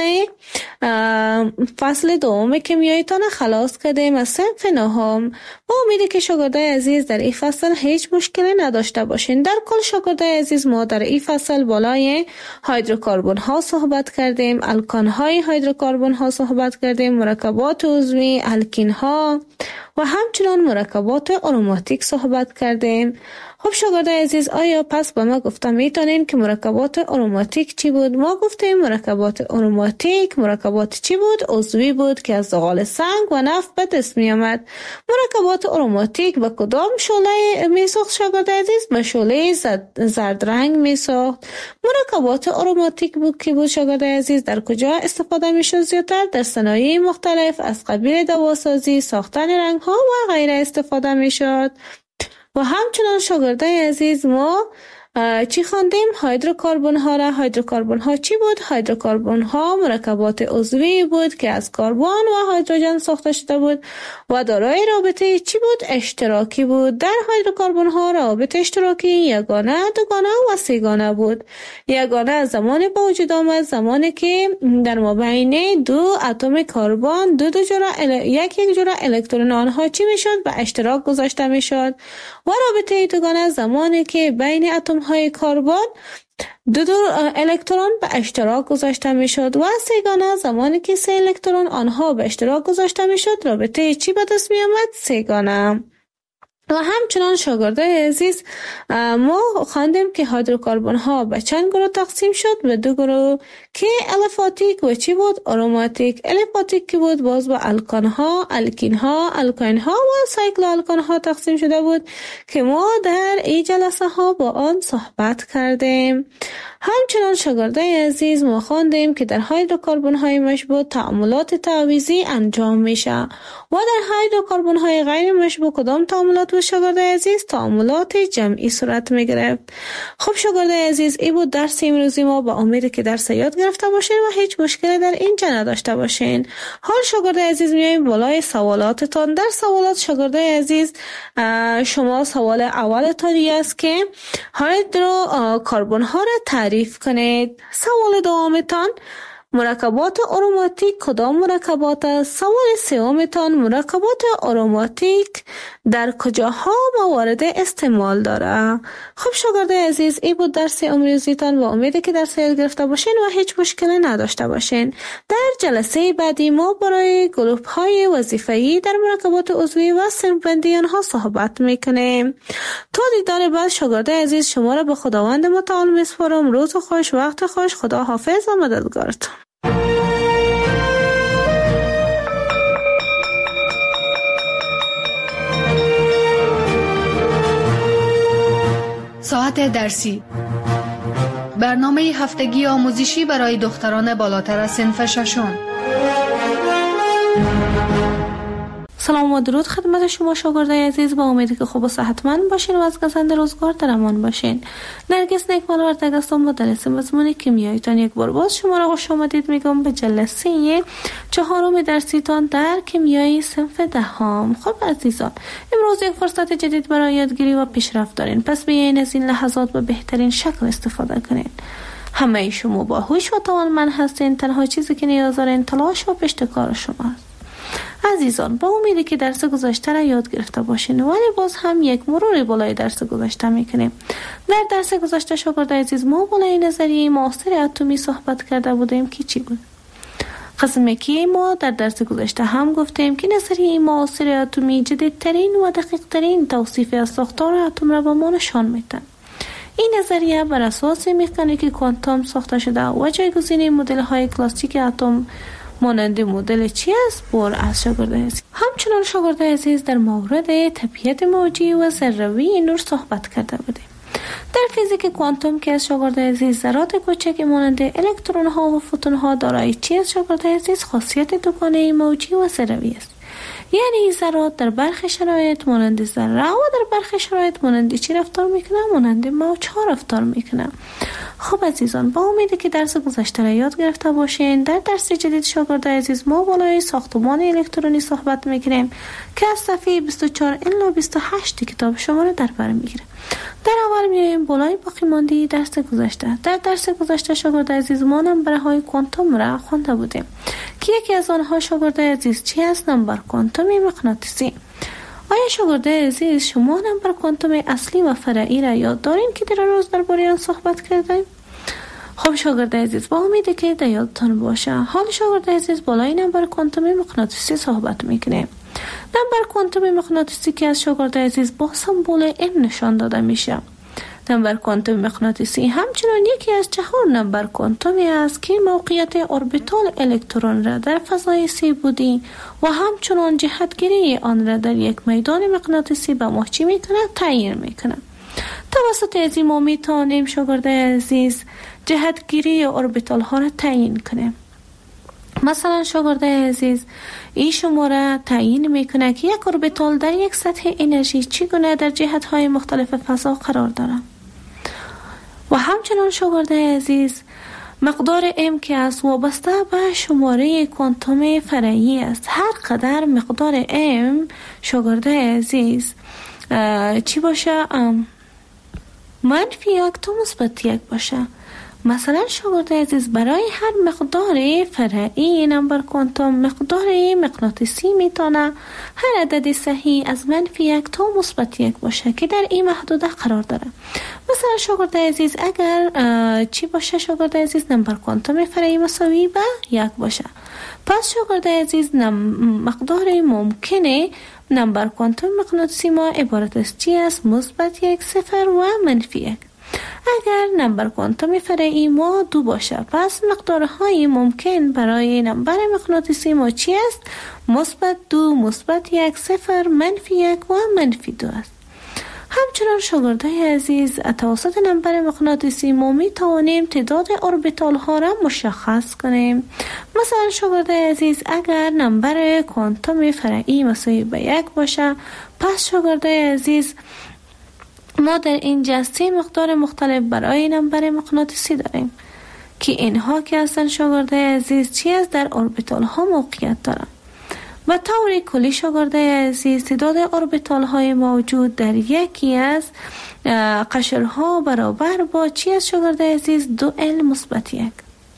Speaker 1: فصل دوم کیمیاییتان خلاص کردیم از صنف نهم. با امیدی که شاگردای عزیز در این فصل هیچ مشکلی نداشته باشین. در کل شاگردای عزیز ما در این فصل بالای هیدروکربن ها صحبت کردیم، الکان های هیدروکربن ها صحبت کردیم، مرکبات عضوی، الکین ها و همچنان مرکبات آروماتیک صحبت کردیم. خب شاگردای عزیز آیا پس با ما گفتم میتونین که مرکبات آروماتیک چی بود؟ ما گفتیم مرکبات آروماتیک مرکبات چی بود؟ عضوی بود که از زغال سنگ و نفت به دست می آمد. مرکبات آروماتیک به کدام شعله می ساخت شاگردای عزیز؟ به شعله زرد رنگ می ساخت. مرکبات آروماتیک بود که بود شاگردای عزیز در کجا استفاده می شد زیادتر؟ در صنایع مختلف از قبیل دواسازی، ساختن رنگ ها و غیره استفاده می شد. و همچنان شاگردای عزیز ما چی خواندیم؟ هیدروکربن ها را. هیدروکربن ها چی بود؟ هیدروکربن ها مرکبات عضوی بود که از کربن و هیدروژن ساخته شده بود و دارای رابطه چی بود؟ اشتراکی بود. در هیدروکربن ها رابطه اشتراکی یگانه، دوگانه و سه‌گانه بود. یگانه زمانی به وجود آمد زمانی که در مابین دو اتم کربن دو دو جرعه ال... یک یک جرعه الکترون آنها چی میشد؟ به اشتراک گذاشته میشد. و رابطه دوگانه زمانی که بین اتم های کربن دو دو الکترون به اشتراک گذاشته میشد و سه‌گانه زمانی که سه الکترون آنها به اشتراک گذاشته میشد رابطه چی به دست می آمد؟ سه‌گانه. و همچنان شاگردای عزیز ما خواندیم که هیدروکربن ها به چند گروه تقسیم شد؟ به دو گروه که الیفاتیک و چی بود؟ آروماتیک. الیفاتیک که بود باز به الکان ها، الکین ها، الکاین ها و سایکلو الکان ها تقسیم شده بود که ما در این جلسه ها با آن صحبت کردیم. همچنان شاگردای عزیز ما خواندیم که در هیدروکربن های مشبوع تعاملات تعویضی انجام میشه و در هیدروکربن های غیر مشبوع کدام تعاملات بود شاگردای عزیز، تعاملات جمعی صورت می گرفت. خب شاگردای عزیز، این بود درس امروزی ما. با امید که درس یاد گرفته باشین و هیچ مشکلی در اینجا نداشته باشین. حال شاگردای عزیز میایم بالای سوالاتتان. در سوالات شاگردای عزیز شما سوال اولتان است که هیدروکربن ها را تعریف کنید. سوال دومتان مرکبات آروماتیک کدام مرکبات است؟ سوال سومتان مرکبات آروماتیک در کجاها موارد استعمال داره؟ خب شاگردای عزیز، این بود درس امروزیتان و امیده که درس یاد گرفته باشین و هیچ مشکلی نداشته باشین. در جلسه بعدی ما برای گروپ های وظیفه‌ای در مرکبات عضوی و صنف‌بندی آنها صحبت میکنیم. تا دیدار بعد شاگردای عزیز، شما را به خداوند متعال میسپارم. روز خوش، وقت خوش، خدا حافظ و مددگارتان.
Speaker 2: ساعت درسی، برنامه هفتگی آموزشی برای دختران بالاتر از صنف ششم.
Speaker 1: سلام و درود خدمت شما شاگردای عزیز. با امیدی که خوب و صحتمند باشین و از گزند روزگار در امان باشین. نرگس نیکمالور هستم با درس مضمون کیمیاییتان. یک بار باز شما را خوش آمدید میگم به جلسه چهارم درسیتان در کیمیای صنف دهم. خب عزیزان، امروز یک فرصت جدید برای یادگیری و پیشرفت دارین. پس بیاین از این لحظات به بهترین شکل استفاده کنین. همه شما باهوش و توانمند هستین. تنها چیزی که نیاز دارین تلاش و پشتکار شماست. عزیزان، با امیدی که درس گذشته را یاد گرفته باشین، ولی باز هم یک مروری بالای درس گذشته میکنیم. در درس گذشته شاگردای عزیز، ما بالای نظریه معاصر اتمی صحبت کرده بودیم که چی بود؟ قسمی که ما در درس گذشته هم گفتیم که نظریه معاصر اتمی جدیدترین و دقیق ترین توصیف از ساختار اتم را به ما نشان میده. این نظریه بر اساس مکانیک کوانتوم ساخته شده و جایگزین مدل های کلاسیک اتم مانند مدل چی است بر از شاگردای عزیز. همچنان شاگردای عزیز در مورد طبیعت موجی و ذروی نور صحبت کرده بودیم. در فیزیک کوانتوم که از شاگردای عزیز ذرات کوچک مانند الکترون ها و فوتون ها دارای چی از شاگردای عزیز خاصیت دوگانه موجی و ذروی است. یعنی ذرات در برخی شرایط مانند ذره و در برخی شرایط مانند چی رفتار میکنه؟ مانند موج ها رفتار میکنه. خب عزیزان، با امیدی که درس گذشته را یاد گرفته باشین، در درس جدید شاگردای عزیز ما بالای ساختمان الکترونی صحبت میکنیم که از صفحه بیست و چهار الی بیست و هشت کتاب شما را در بر میگیره. در اول میایم بالای باقی مانده درس گذشته. در درس گذشته شاگردای عزیز ما نمبره های کوانتوم را خوانده بودیم که یکی از آنها شاگردای عزیز چی است؟ نمبر کوانتومی مغناطیسی. آیا شاگردای عزیز شما نمبر کوانتوم اصلی و فرعی را یاد دارین که در روز درباره آن صحبت کردیم؟ خب شاگردای عزیز، با امیدی که در یادتان باشه، حال شاگردای عزیز بالای نمبر کوانتوم مغناطیسی صحبت میکنیم. نمبر کوانتوم مغناطیسی که از شاگردای عزیز با سمبل M نشان داده میشه. نمبر کوانتوم مغناطیسی همچنان یکی از چهار نمبر کوانتومی است که موقعیت اوربیتال الکترون را در فضای سی بودی و همچنان جهتگیری آن را در یک میدان مغناطیسی به ما چی میکنه؟ تعیین میکنه. توسط از این ما میتونیم شاگردای عزیز جهتگیری اوربیتال ها را تعیین کنیم. مثلا شاگردای عزیز، این شماره تعیین میکنه که یک اوربیتال در یک سطح انرژی چگونه در جهت‌های مختلف فضا قرار داره. و همچنان شاگردای عزیز، مقدار M که است وابسته به شماره کوانتوم فرعی است. هر قدر مقدار M شاگردای عزیز چی باشه؟ منفی یک تا مثبت یک باشه. مثلا شاگردای عزیز، برای هر مقدار فرعی نمبر کوانتوم مقدار مغناطیسی میتونه هر عدد صحیح از منفی یک تا مثبت یک باشه که در این محدوده قرار داره. مثلا شاگردای عزیز، اگر چی باشه شاگردای عزیز؟ نمبر کوانتوم فرعی مساوی به یک باشه، پس شاگردای عزیز مقدار ممکنه نمبر کوانتوم مغناطیسی ما عبارت از چی است؟ مثبت یک، صفر و منفی یک. اگر نمبر کوانتوم فرعی ما دو باشه، پس مقدارهای ممکن برای نمبر مغناطیسی ما چی است؟ مثبت دو، مثبت یک، صفر، منفی یک و منفی دو است. همچنان شاگردای عزیز، توسط نمبر مغناطیسی ما می توانیم تعداد اوربیتال ها را مشخص کنیم. مثلا شاگردای عزیز، اگر نمبر کوانتوم فرعی مساوی به یک باشه، پس شاگردای عزیز، ما در این جسته مقدار مختلف برای نمبر مغناطیسی داریم که اینها که هستن شاگردای عزیز چی است؟ در اوربیتال ها موقعیت دارن. و طور کلی شاگردای عزیز، تعداد اوربیتال های موجود در یکی از قشرها برابر با چی است شاگردای عزیز؟ دو ال مثبت یک.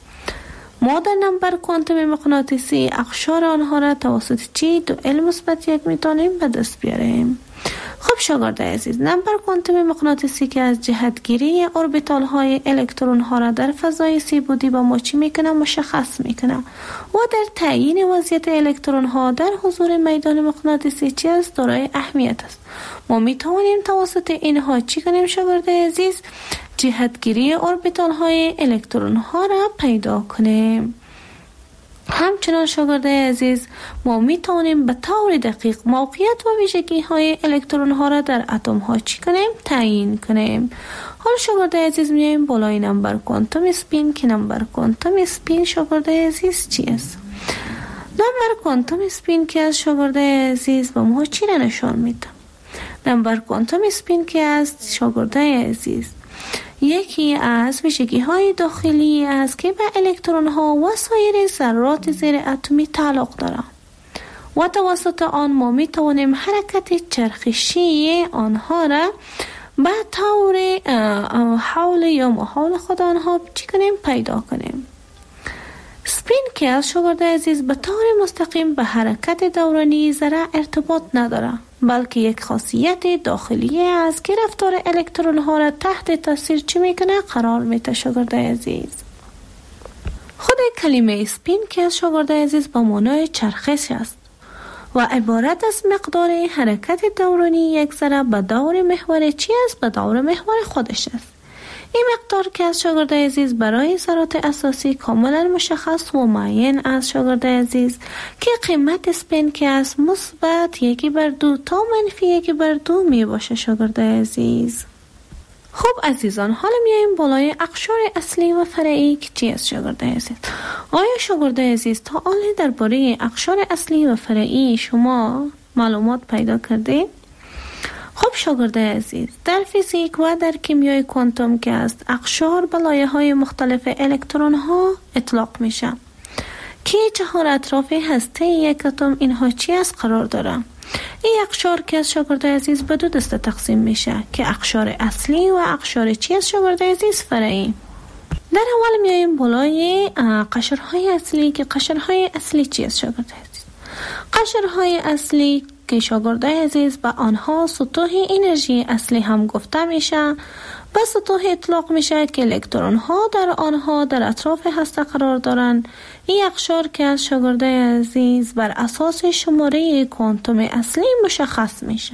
Speaker 1: ما در نمبر کوانتوم مغناطیسی اقشار آنها را توسط چی؟ دو ال مثبت یک میتونیم به دست بیاریم. خب شاگردای عزیز، نمبر کوانتوم مغناطیسی که از جهتگیری اوربیتال های الکترون ها را در فضای سی بعدی با ما چی میکنه؟ مشخص میکنه و در تعیین وضعیت الکترون ها در حضور میدان مغناطیسی چی است؟ دارای اهمیت است. ما میتوانیم توسط اینها چی کنیم شاگردای عزیز؟ جهتگیری اوربیتال های الکترون ها را پیدا کنیم. همچنان شاگردای عزیز، ما می توانیم به طور دقیق موقعیت و ویژگی های الکترون ها را در اتم ها چی کنیم؟ تعیین کنیم. حالا شاگردای عزیز میایم بالای نمبر کوانتوم اسپین که نمبر کوانتوم اسپین شاگردای عزیز چی است؟ نمبر کوانتوم اسپین که از شاگردای عزیز به ما چی را نشان میده؟ نمبر کوانتوم اسپین که از شاگردای عزیز یکی از ویژگی های داخلی است که به الکترون ها و سایر ذرات زیر اتمی تعلق دارد و توسط آن ما می توانیم حرکت چرخشی آنها را به طور حول یا محال خود آنها چی کنیم؟ پیدا کنیم. سپین که از شاگردای عزیز به طور مستقیم به حرکت دورانی ذره ارتباط نداره، بلکه یک خاصیت داخلی است که رفتار الکترون ها را تحت تاثیر چی میکنه؟ قرار میده شاگردای عزیز. خود کلمه سپین که از شاگردای عزیز به معنای چرخش است و عبارت از مقدار حرکت دورانی یک ذره به دور محور چی است؟ به دور محور خودش است. این مقدار که از شاگردای عزیز برای ذرات اساسی کاملا مشخص و معین از شاگردای عزیز که قیمت سپین که از مثبت یکی بر دو تا منفی یکی بر دو می باشه شاگردای عزیز. خب عزیزان، حالا میایم بالای اقشار اصلی و فرعی که چی است شاگردای عزیز؟ آیا شاگردای عزیز تا حالا درباره اقشار اصلی و فرعی شما معلومات پیدا کردید؟ خب شاگردای عزیز، در فیزیک و در کیمیای کوانتوم که است اقشار به لایه‌های مختلف الکترون ها اطلاق میشه که چهار اطراف هسته یک اتم اینها چی است قرار داره. این اقشار که از شاگردای عزیز به دو دسته تقسیم میشه که اقشار اصلی و اقشار چی است شاگردای عزیز؟ فرعی. در اول میایم بالای قشرهای اصلی که قشرهای اصلی چی است شاگردای عزیز؟ قشرهای اصلی که شاگردای عزیز به آنها سطوح انرژی اصلی هم گفته میشه، به سطوح اطلاق میشه که الکترون ها در آنها در اطراف هسته قرار دارند. این اقشار که از شاگردای عزیز بر اساس شماره کوانتوم اصلی مشخص میشه.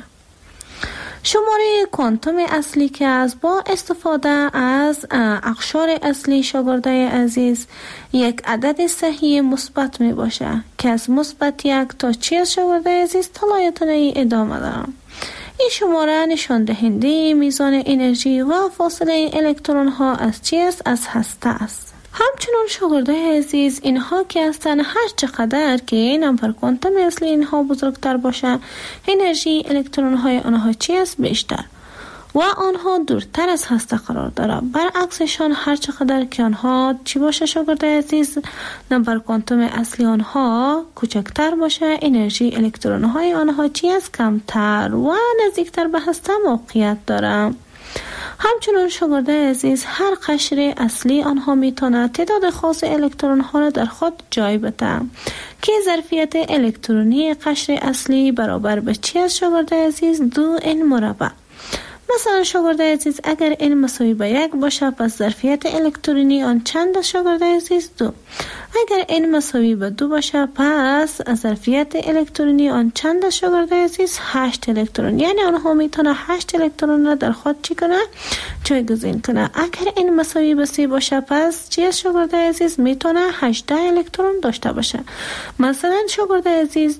Speaker 1: شماره کوانتوم اصلی که از با استفاده از اقشار اصلی شاگردای عزیز یک عدد صحیح مثبت می باشه که از مثبت یک تا چیز شاگردای عزیز طلایتانه ادامه دارم. این شماره نشان دهنده میزان انرژی و فاصله الکترون ها از چیز از هسته است. همچنان شاگردای عزیز، اینها که هستن هر چقدر که نمبر کوانتوم اصلی اینها بزرگتر باشه، انرژی الکترون های آنها چی است؟ بیشتر و آنها دورتر از هسته قرار داره. برعکسشان هر چقدر که آنها چی باشه شاگردای عزیز؟ نمبر کوانتوم اصلی آنها کوچکتر باشه، انرژی الکترون های آنها چی است؟ کمتر و نزدیکتر به هسته موقعیت داره. همچنان شاگردای عزیز، هر قشر اصلی آنها میتونه تعداد خاص الکترون ها را در خود جای بده که ظرفیت الکترونی قشر اصلی برابر به چی است شاگردای عزیز؟ دو ان مربع. مثلا شاگردای عزیز، اگر n مساوی به یک باشه پس ظرفیت الکترونی آن چند است شاگردای عزیز؟ دو. اگر n مساوی به دو باشه پس ظرفیت الکترونی آن چند است شاگردای عزیز؟ هشت الکترون. یعنی آنها میتونه هشت الکترون را در خود چی کنه؟ جایگزین کنه. اگر n مساوی به سه باشه پس چی است شاگردای عزیز؟ میتونه هجده الکترون داشته باشه. مثلا شاگردای عزیز،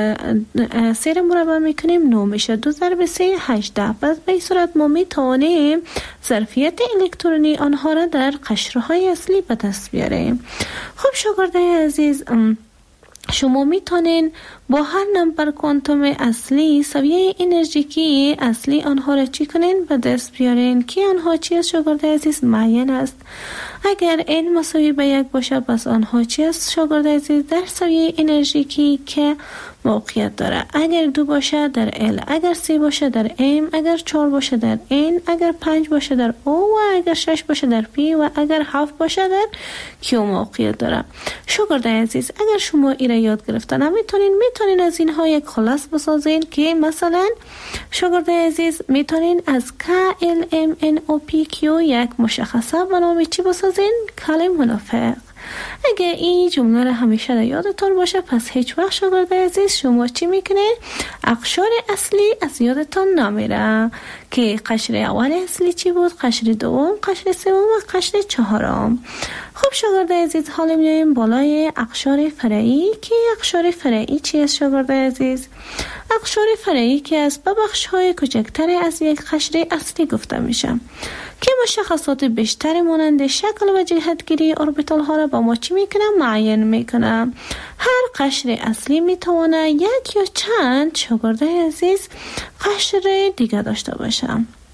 Speaker 1: سه را مربع میکنیم نه میشه، دو ضرب سه هجده. پس به صورت ما میتونیم ظرفیت الکترونی آنها را در قشرهای اصلی به دست بیاریم. خب شاگردای عزیز، شما میتونین با هر نمبر کوانتوم اصلی سویه انرژیکی اصلی آنها را چی کنین؟ به دست بیارین که آنها چی است شاگرد عزیز؟ معین است. اگر n مساوی به یک باشه پس آنها چی است شاگرد عزیز؟ در سویه انرژیکی که موقعیت داره. اگر دو باشه در L، اگر سه باشه در M، اگر چهار باشه در N، اگر پنج باشه در O و اگر شش باشه در P و اگر هفت باشه در Q موقعیت داره. شاگرد عزیز اگر شما ایره یاد گرفتن میتونین میتونین از اینها یک خلاص بسازین که مثلا شاگرد عزیز میتونین از K L M N O P Q یک مشخصه به نام چی بسازین؟ کل منافق. اگه این جمله را همیشه در یادتان باشه پس هیچ وقت شاگرد عزیز شما چی میکنین؟ اقشار اصلی از یادتان نمیره که قشر اول اصلی چی بود؟ قشر دوم، قشر سوم و قشر چهارم. خب شاگرد عزیز حالا میایم بالای اقشار فرعی که اقشار فرعی چی است شاگرد عزیز؟ اقشار فرعی که از بخش های کوچکتر از یک قشر اصلی گفته میشه که مشخصات بیشتر مانند شکل و جهتگیری اوربیتال ها را با ما چی میکنه؟ معین میکنه. هر قشر اصلی میتونه یک یا چند شاگرد عزیز قشر دیگه داشته باشه.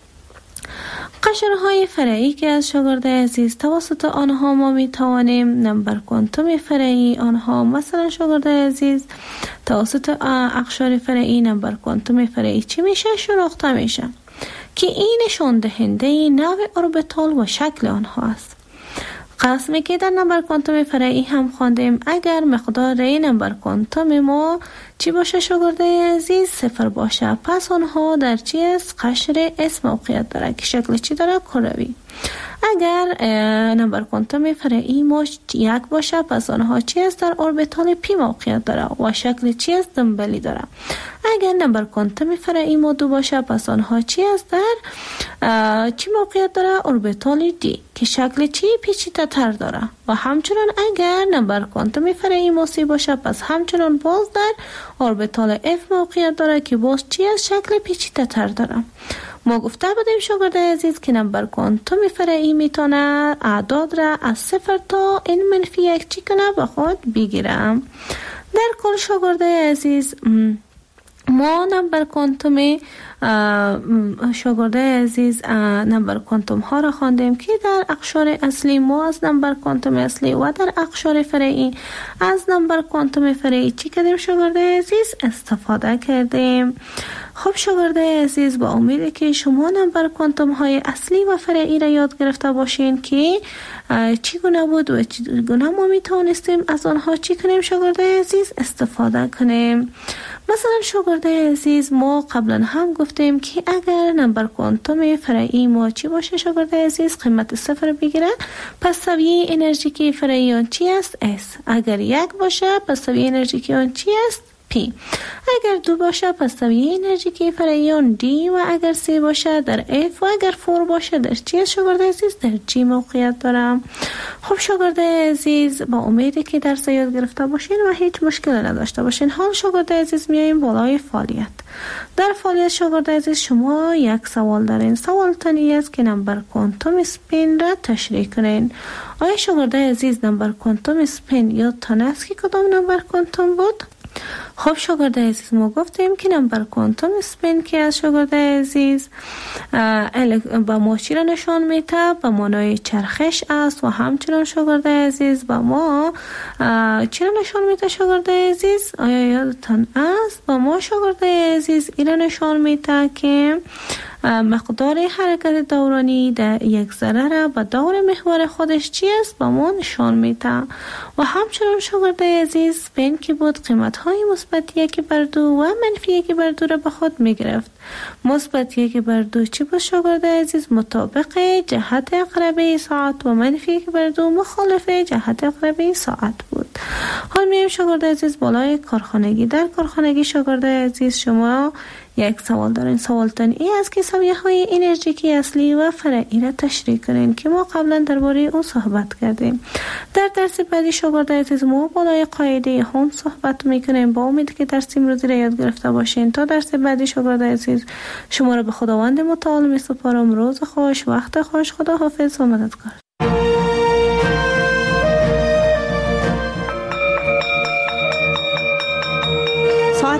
Speaker 1: قشرهای فرعی که از شاگرد عزیز توسط آنها ما میتوانیم نمبر کوانتوم فرعی آنها مثلا شاگرد عزیز توسط اقشار فرعی نمبر کوانتوم فرعی چی میشه؟ شناخته میشه که این نشان دهنده نوع اوربیتال و شکل آنها است. قسمی که در نمبر کوانتوم فرعی هم خواندیم اگر مقدار نمبر کوانتوم ما چی باشه شاگرد عزیز؟ صفر باشه پس آنها در چی است؟ قشر اس موقعیت داره که شکل چی داره؟ کروی. اگر نمبر کوانتوم فرعی ما یک باشه پس آنها چی است؟ در اوربیتال پی موقعیت داره و شکل چی است؟ دنبلی داره. اگر نمبر کوانتوم فرعی ما دو باشه پس آنها چی است؟ در چی موقعیت داره؟ اوربیتال دی که شکل چی؟ پیچیده تر داره. و همچنان اگر نمبر کوانتوم فرعی ما سی باشه پس همچنان باز در اوربیتال اف موقعیت داره که باز چی است؟ شکل پیچیده تر داره. ما گفته بودیم شاگرد عزیز که نمبر کوانتوم فرعی میتونه اعداد را از صفر تا n منفی یک چی کنه به خود بگیرم. در کل شاگرد عزیز ما نمبر کوانتوم شاگرد عزیز نمبر کوانتوم ها را خواندیم که در اقشار اصلی ما از نمبر کوانتوم اصلی و در اقشار فرعی از نمبر کوانتوم فرعی چی کردیم شاگرد عزیز؟ استفاده کردیم. خب شاگرد عزیز با امیده که شما نمبر کوانتوم های اصلی و فرعی را یاد گرفته باشین که چگونه بود و چگونه ما میتونستیم از آنها چی کنیم شاگرد عزیز؟ استفاده کنیم. مثلا شاگرد عزیز ما قبلا هم گفتیم که اگر نمبر کوانتوم فرعی ما چی باشه شاگرد عزیز؟ قیمت صفر بگیره پس سویه انرژیکی فرعی آن چی است؟ S. اگر یک باشه پس سویه انرژیکی آن چی است؟ P. اگر دو باشه پس سویه انرژیکی فرعی آن D و اگر سه باشه در F و اگر چهار باشه در چی است شاگرد عزیز؟ در G موقعیت دارم. خب شاگرد عزیز با امیدی که درس یاد گرفته باشین و هیچ مشکل نداشته باشین. حال شاگرد عزیز میاییم بالای فعالیت. در فعالیت شاگرد عزیز شما یک سوال دارین. سوال تانی است که نمبر کوانتوم سپین را تشریح کنین. آیا شاگرد عزیز نمبر کوانتوم سپین یادتان است که کدام نمبر کوانتوم بود؟ خب شاگرد عزیز ما گفتیم که نمبر کوانتوم سپین که از شاگرد عزیز با ما چی را نشان میده؟ به معنای چرخش است و همچنان شاگرد عزیز با ما چی را نشان میده شاگرد عزیز؟ آیا یادتان است؟ با ما شاگرد عزیز این را نشان میده که مقدار حرکت دورانی در یک ذره را به دور محور خودش چی است با ما نشان میده. و همچنان شاگرد عزیز سپین که بود قیمت های مثبت یک بر دو و منفی یک بر دو را به خود میگرفت. مثبت یک بر دو چی بود شاگرد عزیز؟ مطابق جهت عقربه ساعت و منفی یک بر دو مخالف جهت عقربه ساعت بود. حال میایم شاگرد عزیز بالای کارخانگی. در کارخانگی شاگرد عزیز شما یک سوال دارین. سوالتان ای است که سویه های انرژیکی اصلی و فرعی را تشریح کنین که ما قبلا درباره اون صحبت کردیم. در درس بعدی شاگرد عزیز ما بالای قاعده هم صحبت میکنیم. با امید که درس امروزی را یاد گرفته باشین. تا درس بعدی شاگرد عزیز شما را به خداوند متعال میسپارم. روز خوش، وقت خوش، خدا حافظ و مددگار.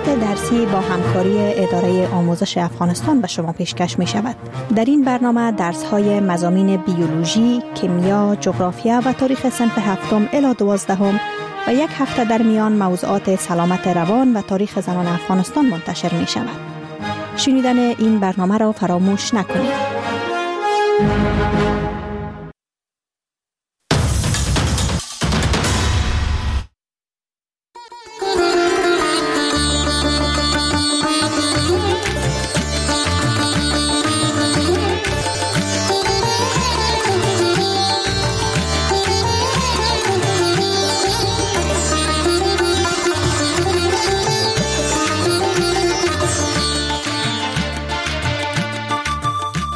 Speaker 3: موضوعات درسی با همکاری اداره آموزش افغانستان به شما پیشکش می شود. در این برنامه درس های مضامین بیولوژی، کیمیا، جغرافیا و تاریخ صنف هفتم الی دوازدهم و یک هفته در میان موضوعات سلامت روان و تاریخ زنان افغانستان منتشر می شود. شنیدن این برنامه را فراموش نکنید.